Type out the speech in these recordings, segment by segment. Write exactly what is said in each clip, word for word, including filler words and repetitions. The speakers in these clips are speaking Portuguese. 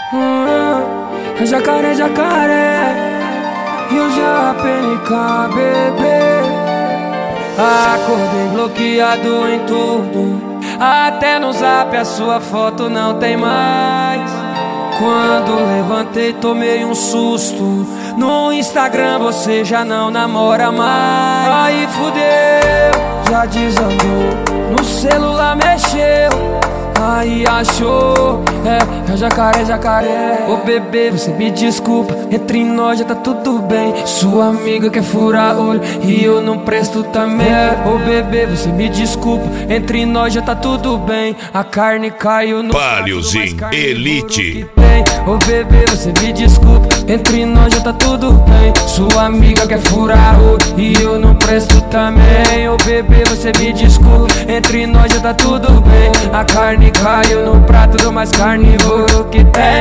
hum, Jacaré, jacaré, Rio J P N K, bebê. Acordei bloqueado em tudo, até no zap a sua foto não tem mais. Quando levantei tomei um susto, no Instagram você já não namora mais. Aí fudeu, já desandou, no celular mexeu, aí achou, é, é jacaré, jacaré. Ô bebê, você me desculpa, entre nós já tá tudo bem. Sua amiga quer furar olho e eu não presto também. Ô bebê, você me desculpa, entre nós já tá tudo bem. A carne caiu no Paliozinho Elite. Ô bebê, você me desculpa, entre nós já tá tudo bem. Sua amiga quer furar olho e eu não presto também. Ô bebê, você me desculpa, entre nós já tá tudo bem. A carne caiu no prato do mais carnívoro que tem.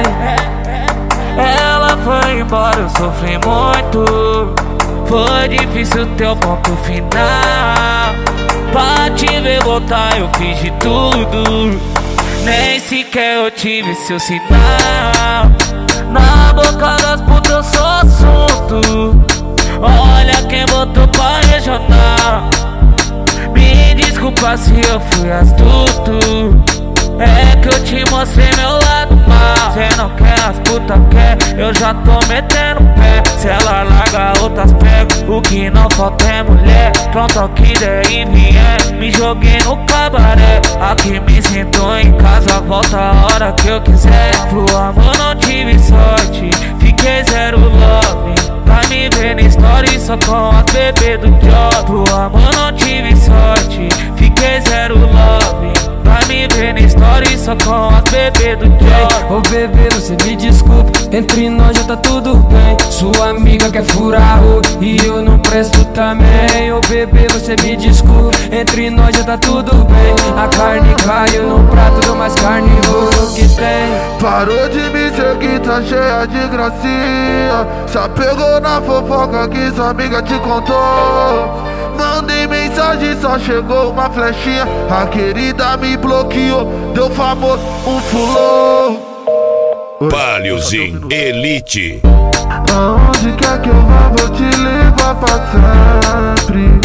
Ela foi embora, eu sofri muito. Foi difícil ter o ponto final. Pra te ver voltar eu fiz de tudo, nem sequer eu tive seu sinal. Na boca das putas eu sou assunto. Olha quem botou pra regional. Me desculpa se eu fui astuto, é que eu te mostrei meu lado mal. Cê não quer, as puta quer, eu já tô metendo pé. Se ela larga outras pego, o que não falta é mulher. Pronto ao que der e vier, me joguei no cabaré. Aqui me sinto em casa, volta a hora que eu quiser. Pro amor não tive sorte, fiquei zero love. Pra me ver na story só com as bebê do job. Pro amor não tive sorte, fiquei zero love. Pra me ver na story só com as bebê do job. Ô bebê, você me desculpa, entre nós já tá tudo bem. Sua amiga quer furar olho e eu não presto também. Ô bebê, você me desculpa, entre nós já tá tudo bem. A carne caiu no prato do mais carnívoro que tem. Parou de me seguir, tá cheia de gracinha. Já pegou na fofoca que sua amiga te contou. Mandei mensagem, só chegou uma flechinha. A querida me bloqueou, deu famoso, um fulô. Paliozinho Elite. Aonde quer que eu vá, vou te levar pra sempre.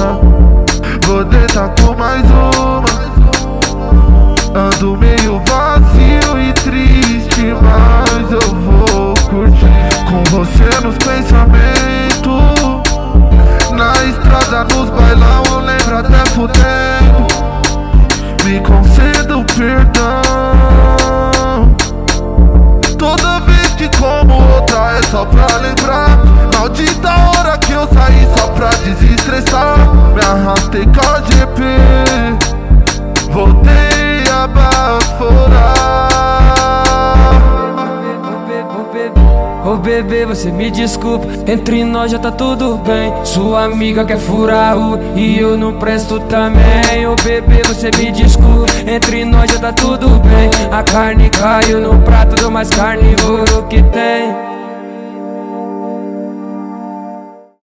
Vou deitar com mais uma. Ando meio vazio e triste, mas eu vou curtir com você nos pensamentos. Na estrada, nos bailão, eu lembro até fudendo. Me concedo perdão. Toda vez que como outra é só pra lembrar. Maldita hora que eu saí só pra desestressar. Me arrastei com a G P, voltei a baforar. Ô bebê, você me desculpa, entre nós já tá tudo bem. Sua amiga quer furar o e eu não presto também. Ô bebê, você me desculpa, entre nós já tá tudo bem. A carne caiu no prato do mais carnívoro que tem.